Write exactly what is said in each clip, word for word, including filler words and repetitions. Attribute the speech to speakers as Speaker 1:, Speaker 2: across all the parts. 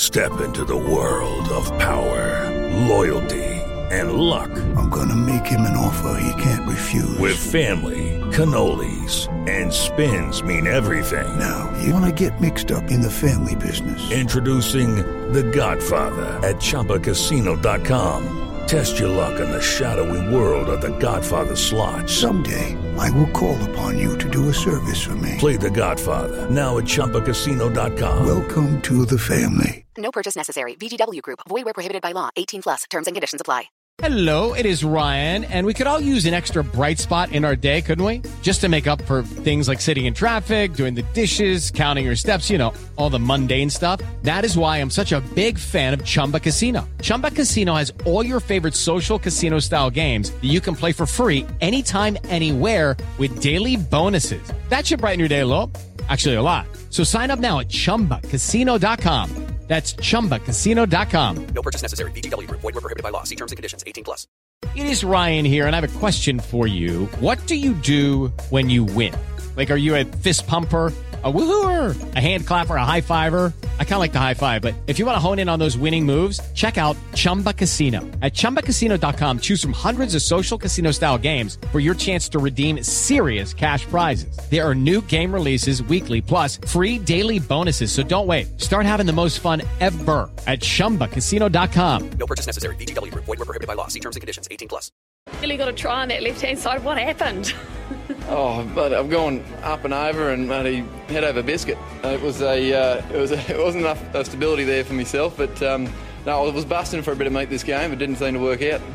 Speaker 1: Step into the world of power, loyalty, and luck.
Speaker 2: I'm gonna make him an offer he can't refuse.
Speaker 1: With family, cannolis, and spins mean everything.
Speaker 2: Now, you wanna get mixed up in the family business.
Speaker 1: Introducing The Godfather at Chumba Casino dot com. Test your luck in the shadowy world of The Godfather slot.
Speaker 2: Someday, I will call upon you to do a service for me.
Speaker 1: Play The Godfather, now at Chumba Casino dot com.
Speaker 2: Welcome to the family.
Speaker 3: No purchase necessary. V G W Group. Void where prohibited by law. eighteen plus. Terms and conditions apply.
Speaker 4: Hello, it is Ryan, and we could all use an extra bright spot in our day, couldn't we? Just to make up for things like sitting in traffic, doing the dishes, counting your steps, you know, all the mundane stuff. That is why I'm such a big fan of Chumba Casino. Chumba Casino has all your favorite social casino-style games that you can play for free anytime, anywhere with daily bonuses. That should brighten your day a little. Actually, a lot. So sign up now at Chumba Casino dot com. That's Chumba Casino dot com.
Speaker 5: No purchase necessary. V G W Group. Void where prohibited by law. See terms and conditions. eighteen plus.
Speaker 4: It is Ryan here, and I have a question for you. What do you do when you win? Like, are you a fist pumper, a woohooer, a hand clapper, a high fiver? I kind of like the high five, but if you want to hone in on those winning moves, check out Chumba Casino. At Chumba Casino dot com, choose from hundreds of social casino-style games for your chance to redeem serious cash prizes. There are new game releases weekly, plus free daily bonuses, so don't wait. Start having the most fun ever at Chumba Casino dot com.
Speaker 5: No purchase necessary. V G W Group. Void where prohibited by law. See terms and conditions. eighteen plus.
Speaker 6: Really got to try on that left-hand side. What happened?
Speaker 7: Oh, but I've gone up and over and bloody head over biscuit. It was a, uh, it was, a, it wasn't enough uh, stability there for myself. But um, no, I was busting for a bit of meat this game. It didn't seem to work out.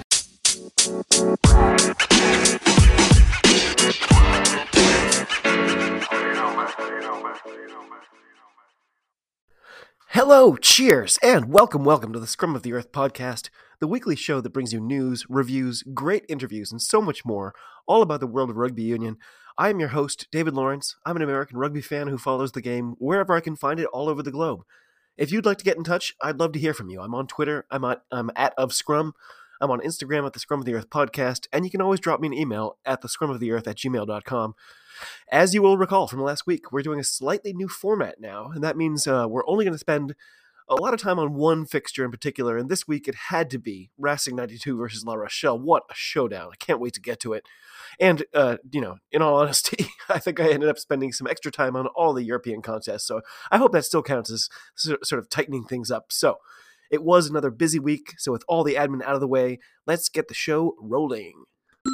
Speaker 8: Hello, cheers, and welcome, welcome to the Scrum of the Earth podcast, the weekly show that brings you news, reviews, great interviews, and so much more, all about the world of rugby union. I am your host, David Lawrence. I'm an American rugby fan who follows the game wherever I can find it all over the globe. If you'd like to get in touch, I'd love to hear from you. I'm on Twitter, I'm at, I'm at of Scrum, I'm on Instagram at the Scrum of the Earth podcast, and you can always drop me an email at the scrum of the earth at gmail dot com. As you will recall from last week, we're doing a slightly new format now, and that means uh, we're only going to spend a lot of time on one fixture in particular, and this week it had to be Racing ninety-two versus La Rochelle. What a showdown. I can't wait to get to it. And, uh, you know, in all honesty, I think I ended up spending some extra time on all the European contests, so I hope that still counts as sort of tightening things up. So, it was another busy week, so with all the admin out of the way, let's get the show rolling.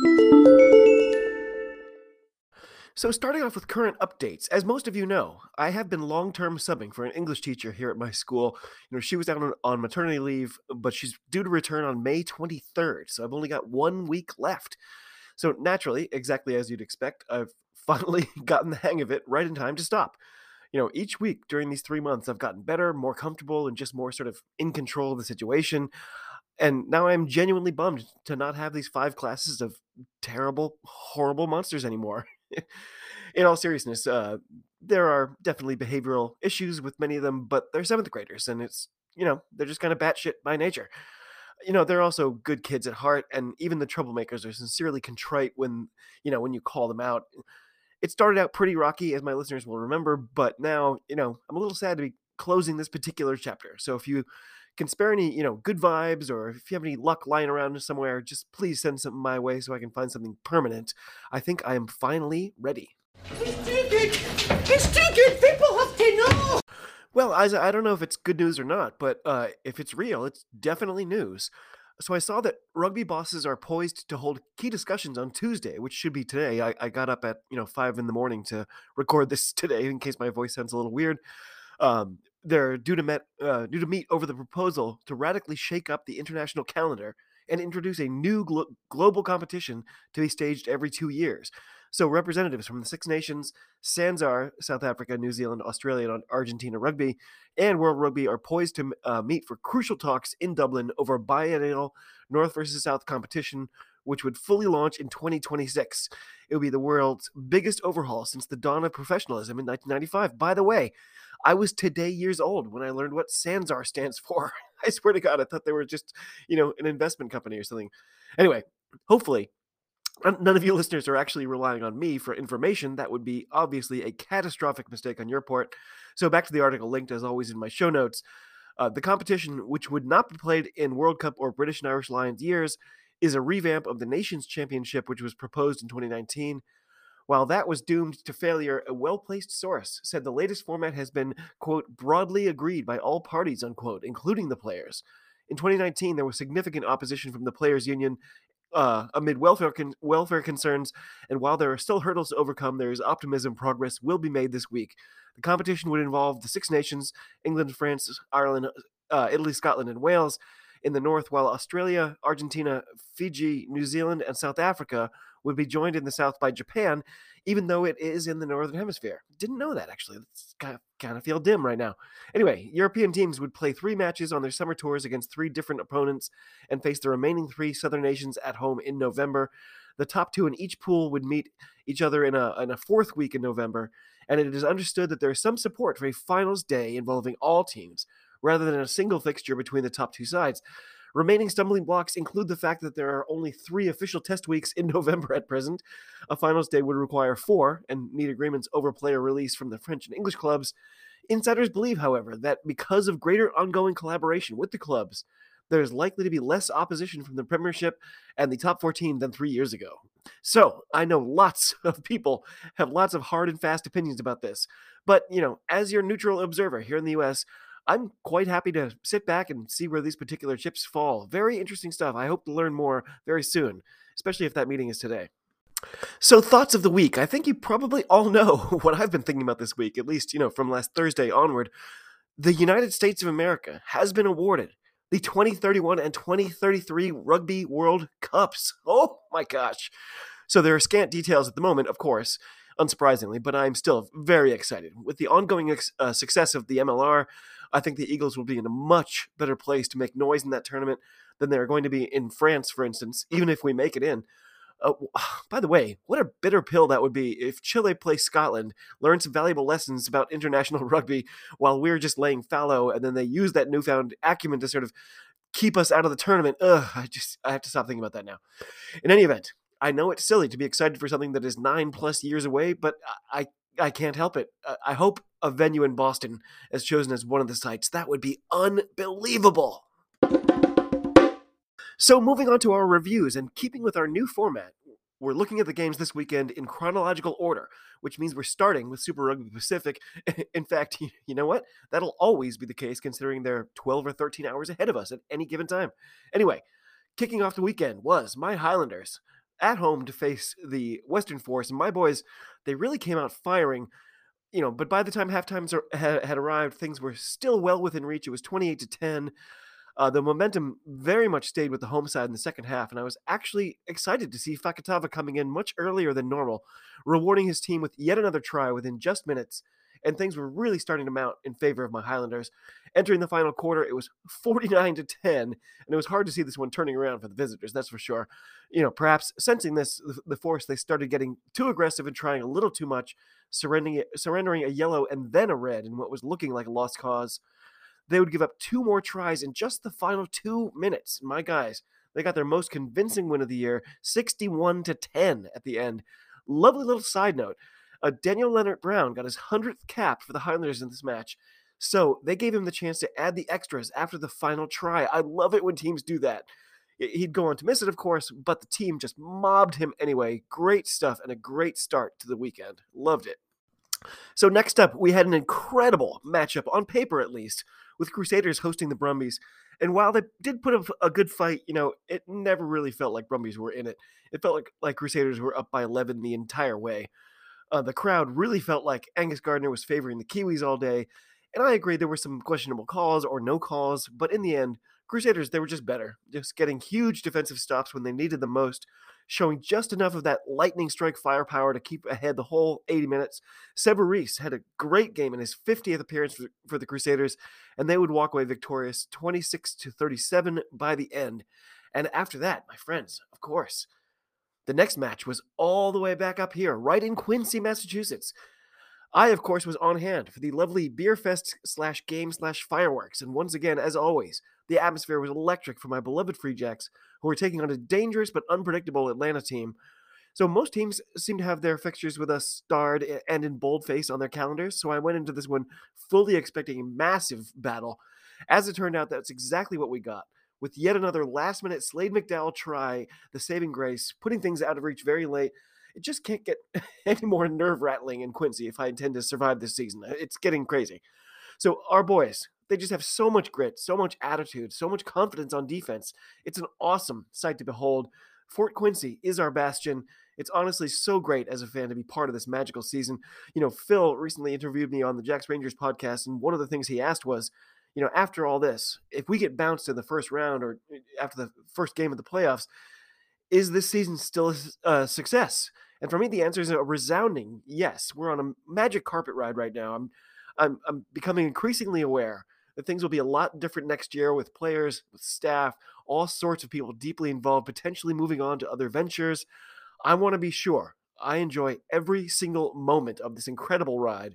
Speaker 8: So starting off with current updates, as most of you know, I have been long-term subbing for an English teacher here at my school. You know, she was out on, on maternity leave, but she's due to return on May twenty-third, so I've only got one week left. So naturally, exactly as you'd expect, I've finally gotten the hang of it right in time to stop. You know, each week during these three months, I've gotten better, more comfortable, and just more sort of in control of the situation. And now I'm genuinely bummed to not have these five classes of terrible, horrible monsters anymore. In all seriousness, uh, there are definitely behavioral issues with many of them, but they're seventh graders, and it's, you know, they're just kind of batshit by nature. You know, they're also good kids at heart, and even the troublemakers are sincerely contrite when, you know, when you call them out. It started out pretty rocky, as my listeners will remember, but now, you know, I'm a little sad to be closing this particular chapter. So if you can spare any, you know, good vibes, or if you have any luck lying around somewhere, just please send something my way so I can find something permanent. I think I am finally ready.
Speaker 9: It's too good! It's too good! People have to know!
Speaker 8: Well, Isa, I don't know if it's good news or not, but uh, if it's real, it's definitely news. So I saw that rugby bosses are poised to hold key discussions on Tuesday, which should be today. I, I got up at, you know, five in the morning to record this today in case my voice sounds a little weird. Um, they're due to, met, uh, due to meet over the proposal to radically shake up the international calendar and introduce a new glo- global competition to be staged every two years. So representatives from the Six Nations, SANZAAR, South Africa, New Zealand, Australia, and Argentina Rugby, and World Rugby are poised to uh, meet for crucial talks in Dublin over a biennial North versus South competition, which would fully launch in twenty twenty-six. It would be the world's biggest overhaul since the dawn of professionalism in nineteen ninety-five. By the way, I was today years old when I learned what SANZAAR stands for. I swear to God, I thought they were just, you know, an investment company or something. Anyway, hopefully, none of you listeners are actually relying on me for information. That would be obviously a catastrophic mistake on your part. So back to the article linked as always in my show notes. Uh, the competition, which would not be played in World Cup or British and Irish Lions years, is a revamp of the Nations Championship, which was proposed in twenty nineteen. While that was doomed to failure, a well-placed source said the latest format has been, quote, broadly agreed by all parties, unquote, including the players. In twenty nineteen, there was significant opposition from the players' union uh, amid welfare con- welfare concerns, and while there are still hurdles to overcome, there is optimism progress will be made this week. The competition would involve the Six Nations, England, France, Ireland, uh, Italy, Scotland, and Wales in the north, while Australia, Argentina, Fiji, New Zealand, and South Africa would be joined in the south by Japan, even though it is in the northern hemisphere. Didn't know that, actually. It's kind of, kind of feel dim right now. Anyway, European teams would play three matches on their summer tours against three different opponents and face the remaining three southern nations at home in November. The top two in each pool would meet each other in a, in a fourth week in November, and it is understood that there is some support for a finals day involving all teams, rather than a single fixture between the top two sides. Remaining stumbling blocks include the fact that there are only three official test weeks in November at present. A finals day would require four, and need agreements over player release from the French and English clubs. Insiders believe, however, that because of greater ongoing collaboration with the clubs, there is likely to be less opposition from the Premiership and the top fourteen than three years ago. So, I know lots of people have lots of hard and fast opinions about this, but, you know, as your neutral observer here in the U S, I'm quite happy to sit back and see where these particular chips fall. Very interesting stuff. I hope to learn more very soon, especially if that meeting is today. So, thoughts of the week. I think you probably all know what I've been thinking about this week, at least, you know, from last Thursday onward. The United States of America has been awarded the twenty thirty-one and twenty thirty-three Rugby World Cups. Oh my gosh. So there are scant details at the moment, of course, unsurprisingly, but I'm still very excited. With the ongoing uh, success of the M L R, I think the Eagles will be in a much better place to make noise in that tournament than they're going to be in France, for instance, even if we make it in. Uh, by the way, what a bitter pill that would be if Chile plays Scotland, learn some valuable lessons about international rugby while we're just laying fallow, and then they use that newfound acumen to sort of keep us out of the tournament. Ugh, I just I have to stop thinking about that now. In any event, I know it's silly to be excited for something that is nine plus years away, but I I can't help it. I hope a venue in Boston is chosen as one of the sites. That would be unbelievable. So moving on to our reviews, and keeping with our new format, we're looking at the games this weekend in chronological order, which means we're starting with Super Rugby Pacific. In fact, you know what? That'll always be the case considering they're twelve or thirteen hours ahead of us at any given time. Anyway, kicking off the weekend was my Highlanders at home to face the Western Force, and my boys, they really came out firing. You know, but by the time halftimes had arrived, things were still well within reach. It was twenty-eight to ten. Uh, the momentum very much stayed with the home side in the second half, and I was actually excited to see Fakatava coming in much earlier than normal, rewarding his team with yet another try within just minutes, and things were really starting to mount in favor of my Highlanders. Entering the final quarter, it was forty-nine to ten, and it was hard to see this one turning around for the visitors, that's for sure. You know, perhaps sensing this, the Force, they started getting too aggressive and trying a little too much, surrendering, surrendering a yellow and then a red in what was looking like a lost cause. They would give up two more tries in just the final two minutes. My guys, they got their most convincing win of the year, sixty-one to ten at the end. Lovely little side note. Uh, Daniel Leonard-Brown got his hundredth cap for the Highlanders in this match, so they gave him the chance to add the extras after the final try. I love it when teams do that. He'd go on to miss it, of course, but the team just mobbed him anyway. Great stuff and a great start to the weekend. Loved it. So next up, we had an incredible matchup, on paper at least, with Crusaders hosting the Brumbies. And while they did put up a good fight, you know, it never really felt like Brumbies were in it. It felt like, like Crusaders were up by eleven the entire way. Uh, the crowd really felt like Angus Gardner was favoring the Kiwis all day. And I agree there were some questionable calls or no calls, but in the end, Crusaders, they were just better. Just getting huge defensive stops when they needed them most, showing just enough of that lightning strike firepower to keep ahead the whole eighty minutes. Seba Reese had a great game in his fiftieth appearance for, for the Crusaders, and they would walk away victorious twenty-six to thirty-seven by the end. And after that, my friends, of course, the next match was all the way back up here, right in Quincy, Massachusetts. I, of course, was on hand for the lovely beer fest slash game slash fireworks, and once again, as always, the atmosphere was electric for my beloved Free Jacks, who were taking on a dangerous but unpredictable Atlanta team. So most teams seem to have their fixtures with us starred and in boldface on their calendars, so I went into this one fully expecting a massive battle. As it turned out, that's exactly what we got. With yet another last-minute Slade McDowell try, the saving grace, putting things out of reach very late, it just can't get any more nerve-rattling in Quincy if I intend to survive this season. It's getting crazy. So our boys, they just have so much grit, so much attitude, so much confidence on defense. It's an awesome sight to behold. Fort Quincy is our bastion. It's honestly so great as a fan to be part of this magical season. You know, Phil recently interviewed me on the Jacks Rangers podcast, and one of the things he asked was, you know, after all this, if we get bounced in the first round or after the first game of the playoffs, is this season still a success? And for me, the answer is a resounding yes. We're on a magic carpet ride right now. I'm, I'm, I'm becoming increasingly aware that things will be a lot different next year with players, with staff, all sorts of people deeply involved, potentially moving on to other ventures. I want to be sure I enjoy every single moment of this incredible ride.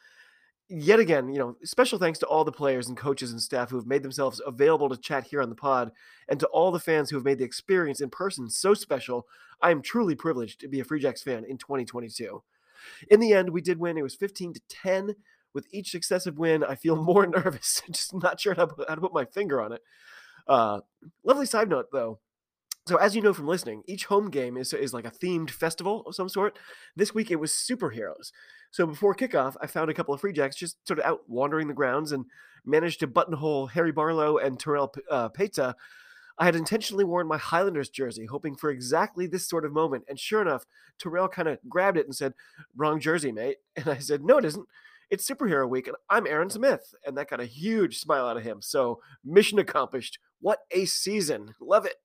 Speaker 8: Yet again, you know, special thanks to all the players and coaches and staff who have made themselves available to chat here on the pod, and to all the fans who have made the experience in person so special. I am truly privileged to be a Free Jacks fan in twenty twenty-two. In the end, we did win. It was fifteen to ten. With each successive win, I feel more nervous. Just not sure how to, how to put my finger on it. Uh, lovely side note, though. So as you know from listening, each home game is, is like a themed festival of some sort. This week it was superheroes. So before kickoff, I found a couple of Free Jacks just sort of out wandering the grounds and managed to buttonhole Harry Barlow and Terrell uh, Peta. I had intentionally worn my Highlanders jersey, hoping for exactly this sort of moment. And sure enough, Terrell kind of grabbed it and said, "Wrong jersey, mate." And I said, "No, it isn't. It's superhero week, and I'm Aaron Smith." And that got a huge smile out of him. So mission accomplished. What a season. Love it.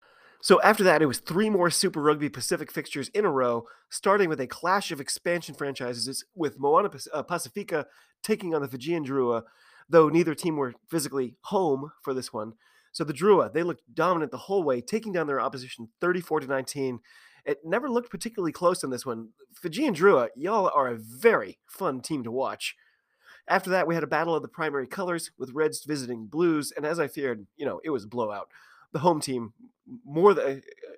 Speaker 8: So after that, it was three more Super Rugby Pacific fixtures in a row, starting with a clash of expansion franchises with Moana Pacifica taking on the Fijian Drua, though neither team were physically home for this one. So the Drua, they looked dominant the whole way, taking down their opposition thirty-four to nineteen. It never looked particularly close on this one. Fijian Drua, y'all are a very fun team to watch. After that, we had a battle of the primary colors with Reds visiting Blues, and as I feared, you know, it was a blowout. The home team more than uh,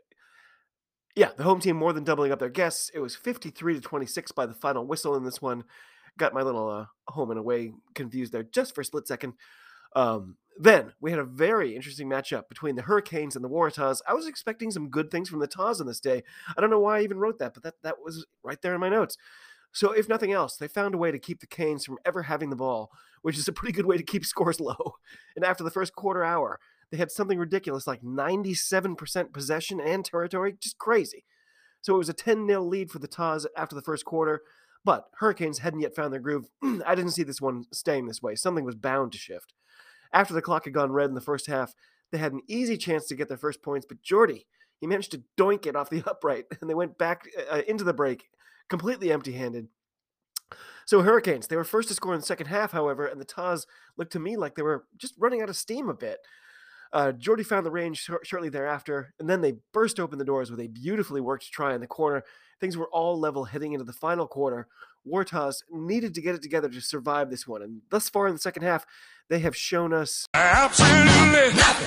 Speaker 8: yeah, the home team more than doubling up their guests. It was fifty-three to twenty-six by the final whistle in this one. Got my little uh, home and away confused there just for a split second. Um, then we had a very interesting matchup between the Hurricanes and the Waratahs. I was expecting some good things from the Taz on this day. I don't know why I even wrote that, but that, that was right there in my notes. So if nothing else, they found a way to keep the Canes from ever having the ball, which is a pretty good way to keep scores low. And after the first quarter hour, they had something ridiculous like ninety-seven percent possession and territory, just crazy. So it was a ten nil lead for the Taz after the first quarter, but Hurricanes hadn't yet found their groove. I didn't see this one staying this way. Something was bound to shift. After the clock had gone red in the first half, they had an easy chance to get their first points, but Jordy, he managed to doink it off the upright, and they went back uh, into the break completely empty-handed. So Hurricanes, they were first to score in the second half, however, and the Taz looked to me like they were just running out of steam a bit. Uh, Jordy found the range sh- shortly thereafter, and then they burst open the doors with a beautifully worked try in the corner. Things were all level heading into the final quarter. Waratahs needed to get it together to survive this one, and thus far in the second half, they have shown us absolutely nothing.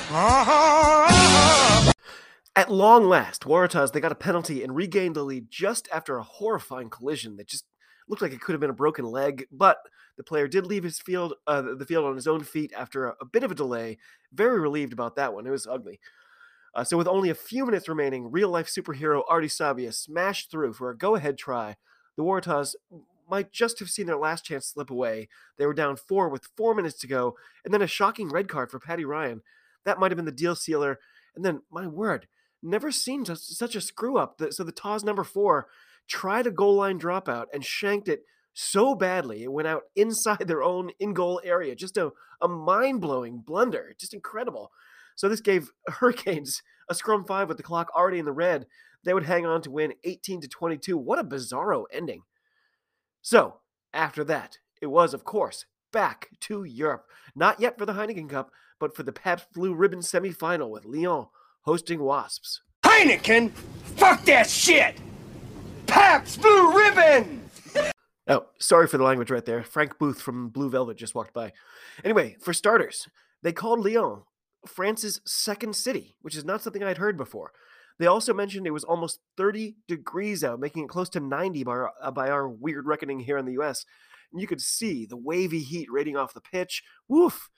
Speaker 8: Uh-huh. At long last, Waratahs, they got a penalty and regained the lead just after a horrifying collision that just looked like it could have been a broken leg, but the player did leave his field, uh, the field on his own feet after a, a bit of a delay. Very relieved about that one. It was ugly. Uh, so with only a few minutes remaining, real-life superhero Artie Sabia smashed through for a go-ahead try. The Waratahs might just have seen their last chance slip away. They were down four with four minutes to go, and then a shocking red card for Paddy Ryan. That might have been the deal sealer. And then, my word, never seen such a screw-up. So the Taz number four tried a goal line dropout and shanked it so badly it went out inside their own in-goal area. Just a, a mind-blowing blunder. Just incredible. So this gave Hurricanes a scrum five with the clock already in the red. They would hang on to win eighteen to twenty-two. What a bizarro ending. So, after that, it was, of course, back to Europe. Not yet for the Heineken Cup, but for the Pabst Blue Ribbon semifinal with Lyon hosting Wasps.
Speaker 9: Heineken? Fuck that shit! Pabst Blue Ribbon!
Speaker 8: Oh, sorry for the language right there. Frank Booth from Blue Velvet just walked by. Anyway, for starters, they called Lyon France's second city, which is not something I had heard before. They also mentioned it was almost thirty degrees out, making it close to ninety by our, uh, by our weird reckoning here in the U S. And you could see the wavy heat radiating off the pitch. Woof!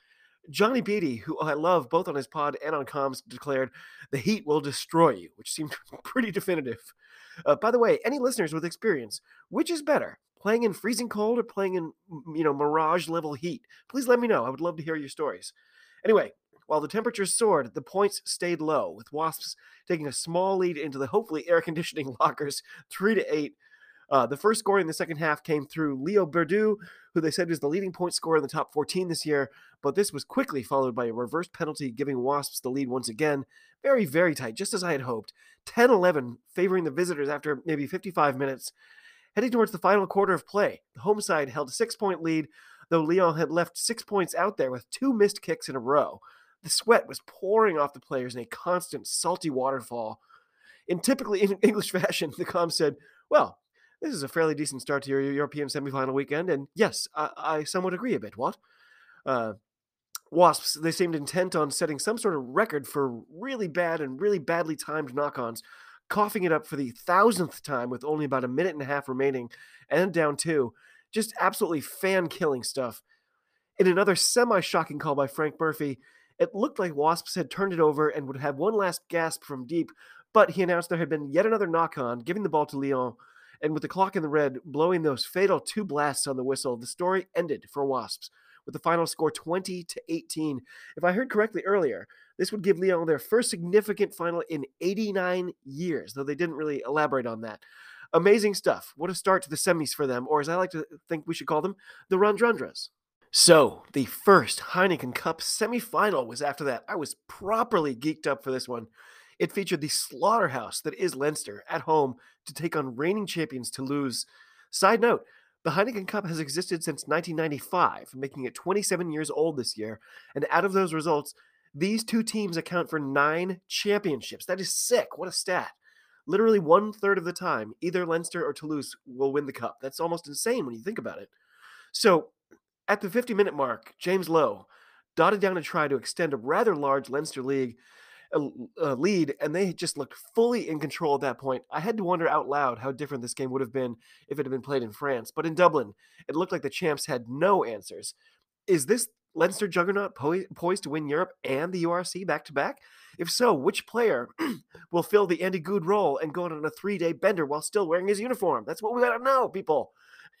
Speaker 8: Johnny Beatty, who I love both on his pod and on comms, declared, "The heat will destroy you," which seemed pretty definitive. Uh, by the way, any listeners with experience, which is better, playing in freezing cold or playing in, you know, mirage-level heat? Please let me know. I would love to hear your stories. Anyway, while the temperatures soared, the points stayed low, with Wasps taking a small lead into the hopefully air-conditioning lockers, three to eight. Uh, the first score in the second half came through Leo Berdu, who they said was the leading point scorer in the top fourteen this year, but this was quickly followed by a reverse penalty, giving Wasps the lead once again. Very, very tight, just as I had hoped. ten eleven, favoring the visitors after maybe fifty-five minutes. Heading towards the final quarter of play, the home side held a six-point lead, though Lyon had left six points out there with two missed kicks in a row. The sweat was pouring off the players in a constant, salty waterfall. In typically English fashion, the comm said, "Well, this is a fairly decent start to your European semifinal weekend, and yes, I, I somewhat agree a bit, what?" Uh, Wasps, they seemed intent on setting some sort of record for really bad and really badly timed knock-ons, coughing it up for the thousandth time with only about a minute and a half remaining and down two. Just absolutely fan-killing stuff. In another semi-shocking call by Frank Murphy, it looked like Wasps had turned it over and would have one last gasp from deep, but he announced there had been yet another knock-on, giving the ball to Lyon, and with the clock in the red, blowing those fatal two blasts on the whistle, the story ended for Wasps, with the final score twenty to eighteen. If I heard correctly earlier, this would give Lyon their first significant final in eighty-nine years, though they didn't really elaborate on that. Amazing stuff. What a start to the semis for them, or as I like to think we should call them, the Rondrundras. So, the first Heineken Cup semifinal was after that. I was properly geeked up for this one. It featured the slaughterhouse that is Leinster at home to take on reigning champions Toulouse. Side note, the Heineken Cup has existed since nineteen ninety-five, making it twenty-seven years old this year, and out of those results, these two teams account for nine championships. That is sick. What a stat. Literally one-third of the time, either Leinster or Toulouse will win the cup. That's almost insane when you think about it. So, at the fifty-minute mark, James Lowe dotted down a try to extend a rather large Leinster league uh, uh, lead, and they just looked fully in control at that point. I had to wonder out loud how different this game would have been if it had been played in France. But in Dublin, it looked like the champs had no answers. Is this Leinster juggernaut po- poised to win Europe and the U R C back-to-back? If so, which player will fill the Andy Good role and go on a three-day bender while still wearing his uniform? That's what we gotta know, people.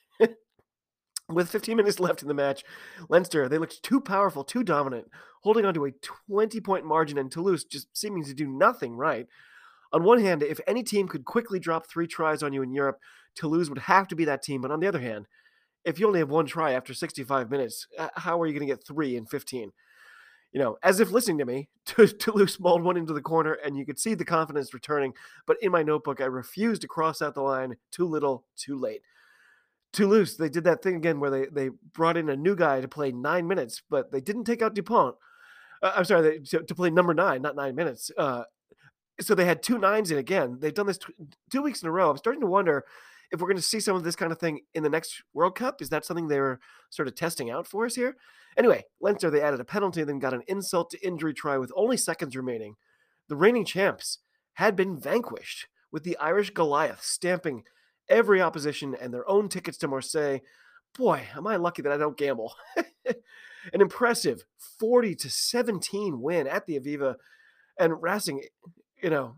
Speaker 8: With fifteen minutes left in the match, Leinster, they looked too powerful, too dominant, holding on to a twenty-point margin, and Toulouse just seeming to do nothing right. On one hand, if any team could quickly drop three tries on you in Europe, Toulouse would have to be that team. But on the other hand, if you only have one try after sixty-five minutes, how are you going to get three in fifteen? You know, as if listening to me, Toulouse mauled one into the corner, and you could see the confidence returning. But in my notebook, I refused to cross out the line. Too little, too late. Toulouse, they did that thing again where they, they brought in a new guy to play nine minutes, but they didn't take out Dupont. Uh, I'm sorry, they, to, to play number nine, not nine minutes. Uh, so they had two nines in again. They've done this t- two weeks in a row. I'm starting to wonder if we're going to see some of this kind of thing in the next World Cup. Is that something they were sort of testing out for us here? Anyway, Leinster, they added a penalty, then got an insult to injury try with only seconds remaining. The reigning champs had been vanquished, with the Irish Goliath stamping every opposition and their own tickets to Marseille. Boy, am I lucky that I don't gamble. An impressive forty to seventeen win at the Aviva. And Racing, you know,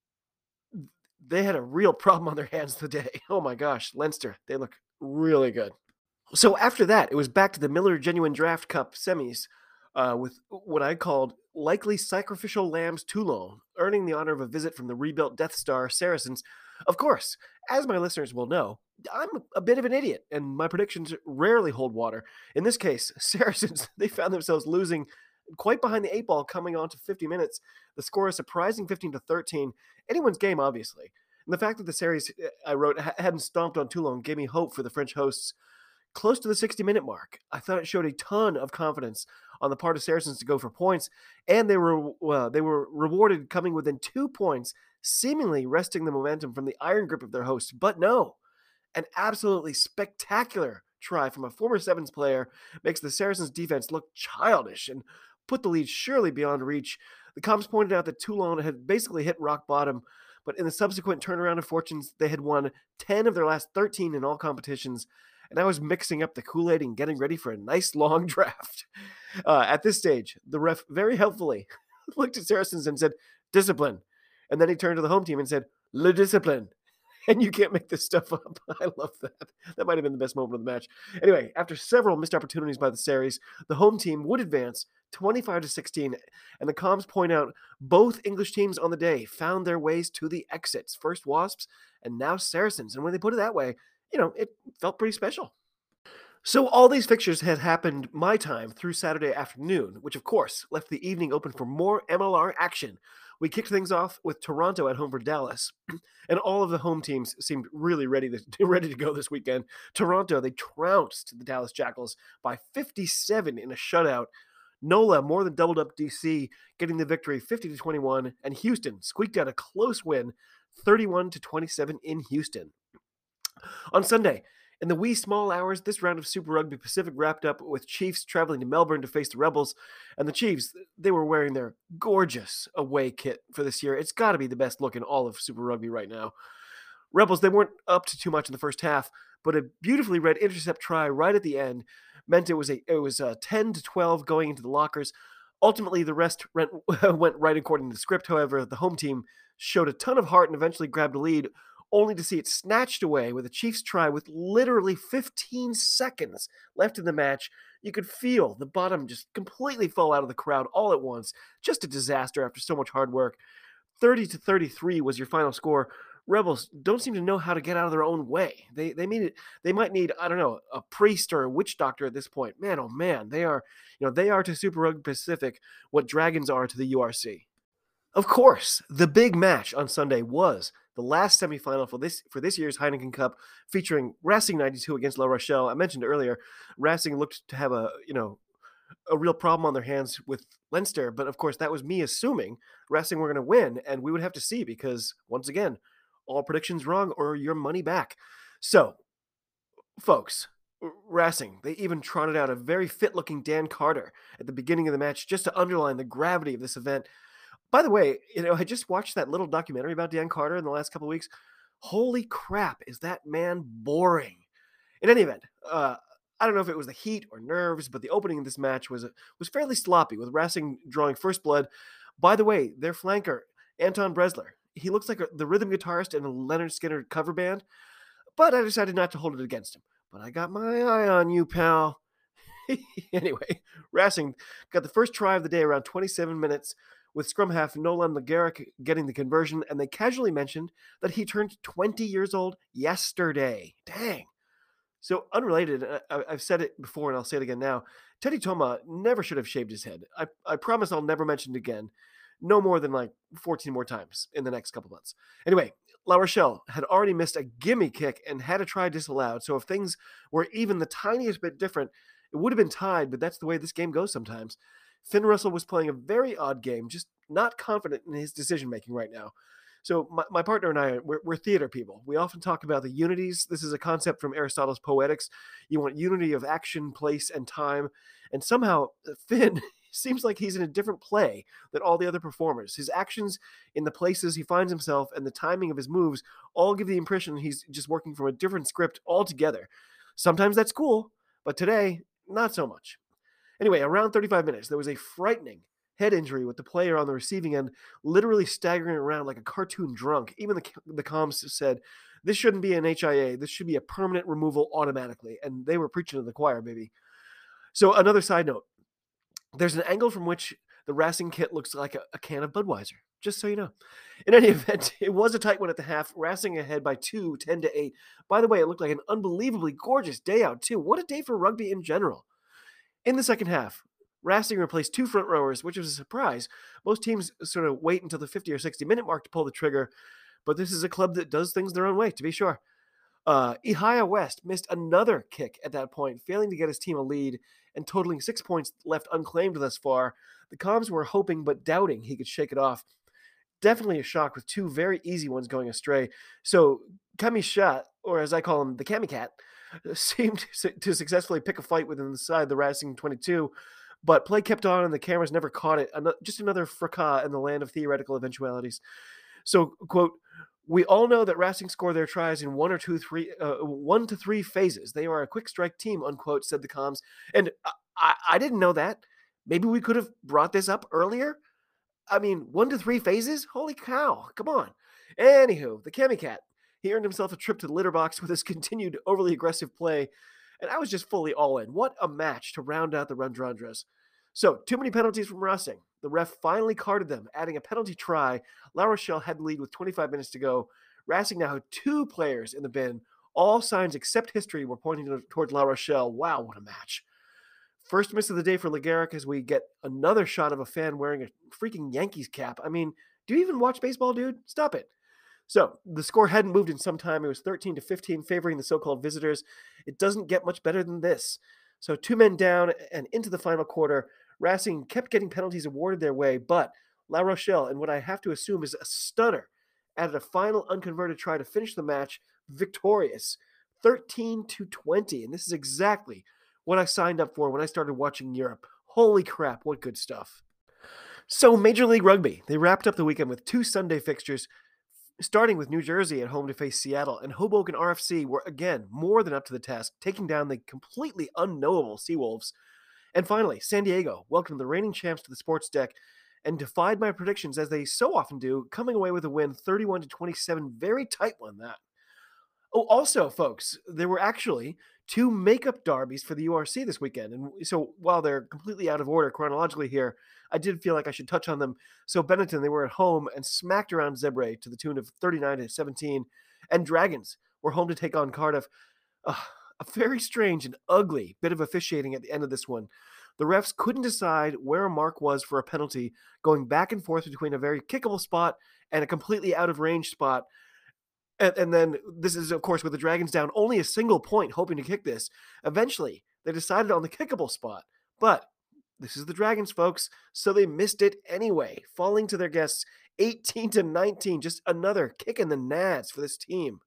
Speaker 8: they had a real problem on their hands today. Oh my gosh, Leinster, they look really good. So after that, it was back to the Miller Genuine Draft Cup semis uh, with what I called likely sacrificial lambs Toulon, earning the honor of a visit from the rebuilt Death Star Saracens. Of course, as my listeners will know, I'm a bit of an idiot, and my predictions rarely hold water. In this case, Saracens, they found themselves losing quite behind the eight ball coming on to fifty minutes. The score is surprising fifteen to thirteen. Anyone's game, obviously. And the fact that the series I wrote hadn't stomped on Toulon gave me hope for the French hosts. Close to the sixty-minute mark, I thought it showed a ton of confidence on the part of Saracens to go for points, and they were uh, they were rewarded coming within two points, seemingly wresting the momentum from the iron grip of their hosts. But no, an absolutely spectacular try from a former Sevens player makes the Saracens' defense look childish and put the lead surely beyond reach. The comms pointed out that Toulon had basically hit rock bottom, but in the subsequent turnaround of fortunes, they had won ten of their last thirteen in all competitions, and I was mixing up the Kool-Aid and getting ready for a nice long draft. Uh, at this stage, the ref very helpfully looked at Saracens and said, discipline. And then he turned to the home team and said, le discipline. And you can't make this stuff up. I love that. That might have been the best moment of the match. Anyway, after several missed opportunities by the Saries, the home team would advance twenty-five to sixteen, and the comms point out both English teams on the day found their ways to the exits. First Wasps, and now Saracens. And when they put it that way, you know, it felt pretty special. So all these fixtures had happened my time through Saturday afternoon, which of course left the evening open for more M L R action. We kicked things off with Toronto at home for Dallas, and all of the home teams seemed really ready to, ready to go this weekend. Toronto, they trounced the Dallas Jackals by fifty-seven in a shutout. Nola more than doubled up D C, getting the victory fifty to twenty-one, and Houston squeaked out a close win, thirty-one to twenty-seven in Houston. On Sunday, in the wee small hours, this round of Super Rugby Pacific wrapped up with Chiefs traveling to Melbourne to face the Rebels. And the Chiefs, they were wearing their gorgeous away kit for this year. It's got to be the best look in all of Super Rugby right now. Rebels, they weren't up to too much in the first half, but a beautifully read intercept try right at the end meant it was a it was a ten to twelve going into the lockers. Ultimately, the rest went, went right according to the script. However, the home team showed a ton of heart and eventually grabbed a lead, only to see it snatched away with a Chiefs try with literally fifteen seconds left in the match. You could feel the bottom just completely fall out of the crowd all at once. Just a disaster after so much hard work. thirty to thirty-three was your final score. Rebels don't seem to know how to get out of their own way. They they mean it. They might need, I don't know, a priest or a witch doctor at this point. Man, oh man, they are, you know, they are to Super Rugby Pacific what Dragons are to the U R C. Of course, the big match on Sunday was the last semifinal for this for this year's Heineken Cup, featuring Racing ninety-two against La Rochelle. I mentioned earlier, Racing looked to have a you know a real problem on their hands with Leinster, but of course that was me assuming Racing were going to win, and we would have to see because once again, all predictions wrong or your money back. So, folks, Racing, they even trotted out a very fit-looking Dan Carter at the beginning of the match just to underline the gravity of this event. By the way, you know, I just watched that little documentary about Dan Carter in the last couple of weeks. Holy crap, is that man boring. In any event, uh, I don't know if it was the heat or nerves, but the opening of this match was was fairly sloppy, with Racing drawing first blood. By the way, their flanker, Anton Bresler, he looks like a, the rhythm guitarist in a Leonard Skinner cover band, but I decided not to hold it against him. But I got my eye on you, pal. Anyway, Racing got the first try of the day around twenty-seven minutes, with scrum half Nolan McGarrick getting the conversion, and they casually mentioned that he turned twenty years old yesterday. Dang. So unrelated, I, I've said it before and I'll say it again now, Teddy Toma never should have shaved his head. I, I promise I'll never mention it again. No more than like fourteen more times in the next couple months. Anyway, La Rochelle had already missed a gimme kick and had a try disallowed. So if things were even the tiniest bit different, it would have been tied, but that's the way this game goes sometimes. Finn Russell was playing a very odd game, just not confident in his decision-making right now. So my, my partner and I, we're, we're theater people. We often talk about the unities. This is a concept from Aristotle's Poetics. You want unity of action, place, and time. And somehow Finn seems like he's in a different play than all the other performers. His actions in the places he finds himself and the timing of his moves all give the impression he's just working from a different script altogether. Sometimes that's cool, but today, not so much. Anyway, around thirty-five minutes, there was a frightening head injury with the player on the receiving end literally staggering around like a cartoon drunk. Even the, the comms said, this shouldn't be an H I A. This should be a permanent removal automatically. And they were preaching to the choir, baby. So another side note, there's an angle from which the Racing kit looks like a, a can of Budweiser, just so you know. In any event, it was a tight one at the half, Racing ahead by two, ten to eight. By the way, it looked like an unbelievably gorgeous day out, too. What a day for rugby in general. In the second half, Racing replaced two front rowers, which was a surprise. Most teams sort of wait until the fifty or sixty minute mark to pull the trigger, but this is a club that does things their own way, to be sure. Uh, Ihaya West missed another kick at that point, failing to get his team a lead and totaling six points left unclaimed thus far. The Coms were hoping but doubting he could shake it off. Definitely a shock with two very easy ones going astray. So Kamishat, or as I call him, the Cammy Cat, seemed to successfully pick a fight within the side of the Racing twenty-two, but play kept on and the cameras never caught it. Just another fracas in the land of theoretical eventualities. So, quote, We all know that Racing score their tries in one or two, three, uh, one to three phases. They are a quick strike team, unquote, said the comms. And I, I didn't know that. Maybe we could have brought this up earlier. I mean, one to three phases? Holy cow. Come on. Anywho, the Cammy Cat. He earned himself a trip to the litter box with his continued overly aggressive play. And I was just fully all in. What a match to round out the Rundrundras. So, too many penalties from Racing. The ref finally carded them, adding a penalty try. La Rochelle had the lead with twenty-five minutes to go. Racing now had two players in the bin. All signs except history were pointing towards La Rochelle. Wow, what a match. First miss of the day for LeGarrec as we get another shot of a fan wearing a freaking Yankees cap. I mean, do you even watch baseball, dude? Stop it. So, the score hadn't moved in some time. It was thirteen to fifteen, favoring the so-called visitors. It doesn't get much better than this. So, two men down and into the final quarter. Racing kept getting penalties awarded their way, but La Rochelle, and what I have to assume is a stunner, added a final unconverted try to finish the match victorious, thirteen to twenty. And this is exactly what I signed up for when I started watching Europe. Holy crap, what good stuff. So Major League Rugby, they wrapped up the weekend with two Sunday fixtures, starting with New Jersey at home to face Seattle, and Hoboken R F C were again more than up to the task, taking down the completely unknowable Seawolves. And finally, San Diego welcomed the reigning champs to the sports deck and defied my predictions as they so often do, coming away with a win thirty-one to twenty-seven. Very tight one, that. Oh, also, folks, there were actually two makeup derbies for the U R C this weekend. And so while they're completely out of order chronologically here, I did feel like I should touch on them. So Benetton, they were at home and smacked around Zebre to the tune of thirty-nine to seventeen. And Dragons were home to take on Cardiff. Uh, A very strange and ugly bit of officiating at the end of this one. The refs couldn't decide where a mark was for a penalty, going back and forth between a very kickable spot and a completely out of range spot. And, and then this is, of course, with the Dragons down only a single point, hoping to kick this. Eventually, they decided on the kickable spot. But this is the Dragons, folks, so they missed it anyway, falling to their guests eighteen to nineteen. Just another kick in the nads for this team.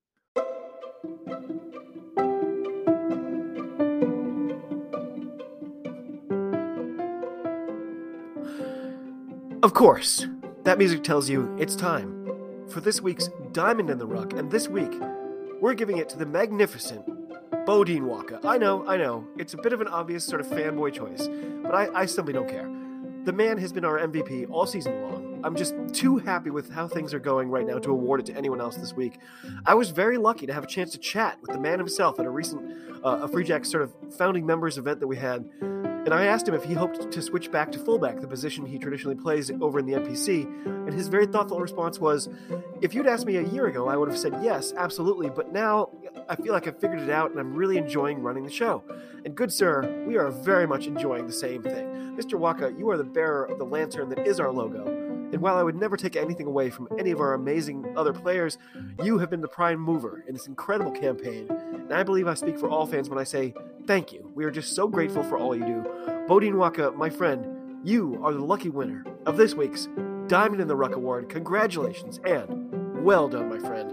Speaker 8: Of course, that music tells you it's time for this week's Diamond in the Ruck, and this week, we're giving it to the magnificent Bodine Waka. I know, I know, it's a bit of an obvious sort of fanboy choice, but I, I simply don't care. The man has been our M V P all season long. I'm just too happy with how things are going right now to award it to anyone else this week. I was very lucky to have a chance to chat with the man himself at a recent uh, a Free Jack sort of founding members event that we had. And I asked him if he hoped to switch back to fullback, the position he traditionally plays over in the N P C, and his very thoughtful response was, if you'd asked me a year ago, I would have said yes, absolutely, but now I feel like I've figured it out and I'm really enjoying running the show. And good sir, we are very much enjoying the same thing. Mister Waka, you are the bearer of the lantern that is our logo, and while I would never take anything away from any of our amazing other players, you have been the prime mover in this incredible campaign, and I believe I speak for all fans when I say thank you. We are just so grateful for all you do. Bodine Waka, my friend, you are the lucky winner of this week's Diamond in the Ruck Award. Congratulations, and well done, my friend.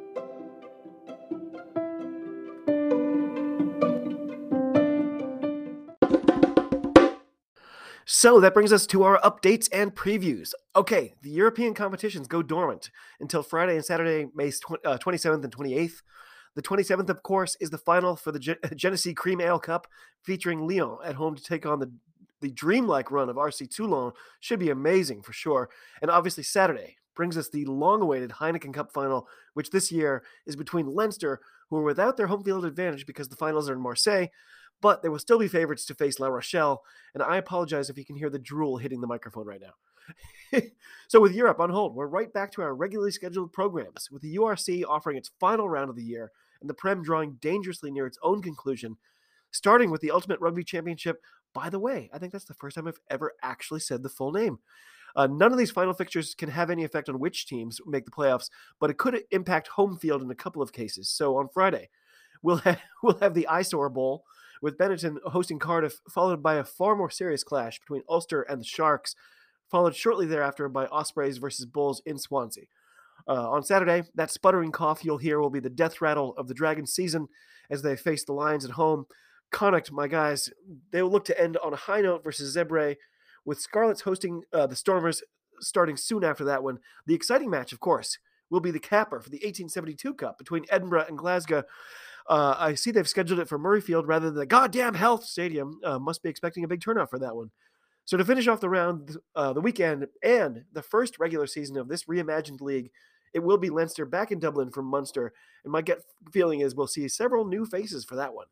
Speaker 8: So that brings us to our updates and previews. Okay, the European competitions go dormant until Friday and Saturday, May twenty-seventh and twenty-eighth. The twenty-seventh, of course, is the final for the Gen- Genesee Cream Ale Cup, featuring Lyon at home to take on the, the dreamlike run of R C Toulon. Should be amazing for sure. And obviously Saturday brings us the long-awaited Heineken Cup final, which this year is between Leinster, who are without their home field advantage because the finals are in Marseille, but they will still be favorites to face La Rochelle, and I apologize if you can hear the drool hitting the microphone right now. So with Europe on hold, we're right back to our regularly scheduled programs, with the U R C offering its final round of the year, and the Prem drawing dangerously near its own conclusion, starting with the Ultimate Rugby Championship. By the way, I think that's the first time I've ever actually said the full name. Uh, none of these final fixtures can have any effect on which teams make the playoffs, but it could impact home field in a couple of cases. So on Friday, we'll have, we'll have the Eyesore Bowl, with Benetton hosting Cardiff, followed by a far more serious clash between Ulster and the Sharks, followed shortly thereafter by Ospreys versus Bulls in Swansea. Uh, on Saturday, that sputtering cough you'll hear will be the death rattle of the Dragons season as they face the Lions at home. Connacht, my guys, they will look to end on a high note versus Zebre, with Scarlets hosting uh, the Stormers starting soon after that one. The exciting match, of course, will be the capper for the eighteen seventy-two Cup between Edinburgh and Glasgow. Uh, I see they've scheduled it for Murrayfield rather than the goddamn Health Stadium. Uh, must be expecting a big turnout for that one. So to finish off the round, uh, the weekend, and the first regular season of this reimagined league, it will be Leinster back in Dublin from Munster. And my gut feeling is we'll see several new faces for that one.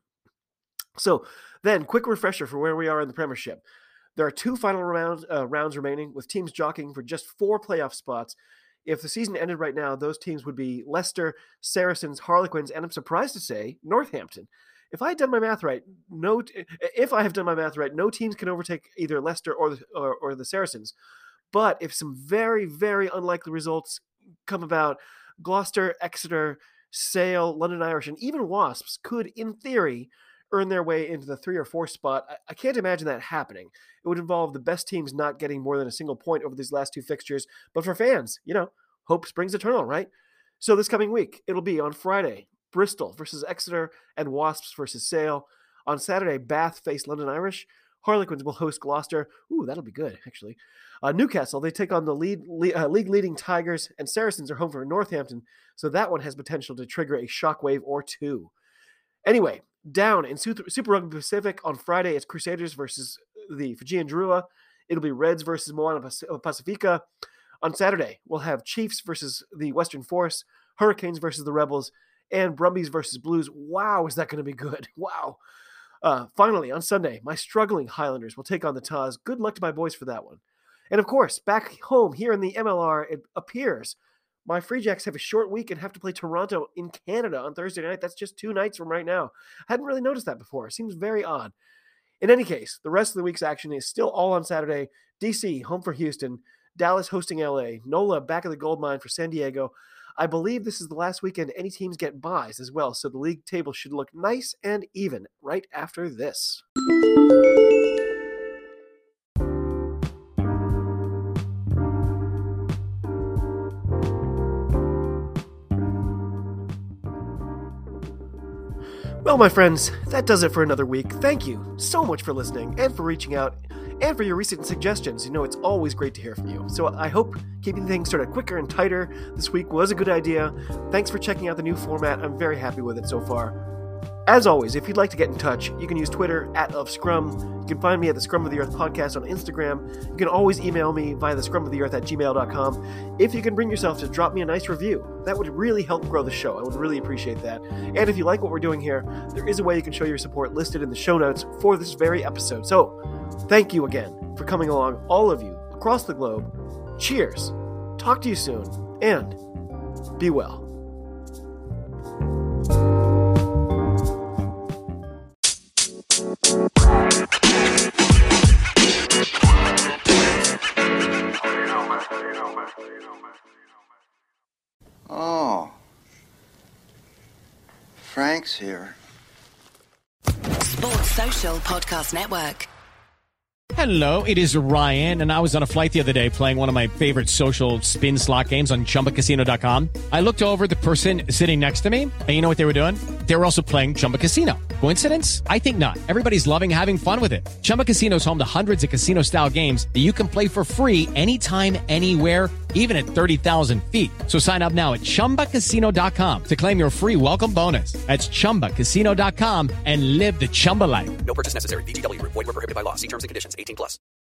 Speaker 8: So then, quick refresher for where we are in the Premiership. There are two final rounds, uh, rounds remaining, with teams jockeying for just four playoff spots. If the season ended right now, those teams would be Leicester, Saracens, Harlequins, and I'm surprised to say, Northampton. If I had done my math right, no. If I have done my math right, no teams can overtake either Leicester or the, or, or the Saracens. But if some very, very unlikely results come about, Gloucester, Exeter, Sale, London Irish, and even Wasps could, in theory, earn their way into the three or four spot. I, I can't imagine that happening. It would involve the best teams not getting more than a single point over these last two fixtures. But for fans, you know, hope springs eternal, right? So this coming week, it'll be on Friday, Bristol versus Exeter and Wasps versus Sale. On Saturday, Bath face London Irish. Harlequins will host Gloucester. Ooh, that'll be good, actually. Uh, Newcastle, they take on the lead, le- uh, league-leading Tigers, and Saracens are home for Northampton, so that one has potential to trigger a shockwave or two. Anyway, down in Super Rugby Pacific on Friday, it's Crusaders versus the Fijian Drua. It'll be Reds versus Moana Pacifica. On Saturday, we'll have Chiefs versus the Western Force, Hurricanes versus the Rebels, and Brumbies versus Blues. Wow, is that going to be good? Wow. Uh, finally, on Sunday, my struggling Highlanders will take on the Taz. Good luck to my boys for that one. And of course, back home here in the M L R, it appears my Free Jacks have a short week and have to play Toronto in Canada on Thursday night. That's just two nights from right now. I hadn't really noticed that before. It seems very odd. In any case, the rest of the week's action is still all on Saturday. D C, home for Houston. Dallas hosting L A. NOLA back at the gold mine for San Diego. I believe this is the last weekend any teams get buys as well, so the league table should look nice and even right after this. Well, my friends, that does it for another week. Thank you so much for listening and for reaching out and for your recent suggestions. You know, it's always great to hear from you. So I hope keeping things sort of quicker and tighter this week was a good idea. Thanks for checking out the new format. I'm very happy with it so far. As always, if you'd like to get in touch, you can use Twitter at of Scrum. You can find me at the Scrum of the Earth podcast on Instagram. You can always email me via the scrum of the earth at gmail dot com. If you can bring yourself to drop me a nice review, that would really help grow the show. I would really appreciate that. And if you like what we're doing here, there is a way you can show your support listed in the show notes for this very episode. So, thank you again for coming along, all of you across the globe. Cheers. Talk to you soon, and be well.
Speaker 2: Oh. Frank's here.
Speaker 3: Sports Social Podcast Network.
Speaker 4: Hello, it is Ryan, and I was on a flight the other day playing one of my favorite social spin slot games on Chumba Casino dot com. I looked over at the person sitting next to me, and you know what they were doing? They were also playing Chumba Casino. Coincidence? I think not. Everybody's loving having fun with it. Chumba Casino is home to hundreds of casino-style games that you can play for free anytime, anywhere, even at thirty thousand feet. So sign up now at Chumba Casino dot com to claim your free welcome bonus. That's Chumba Casino dot com and live the Chumba life.
Speaker 5: No purchase necessary. V G W. Void where prohibited by law. See terms and conditions. eighteen plus.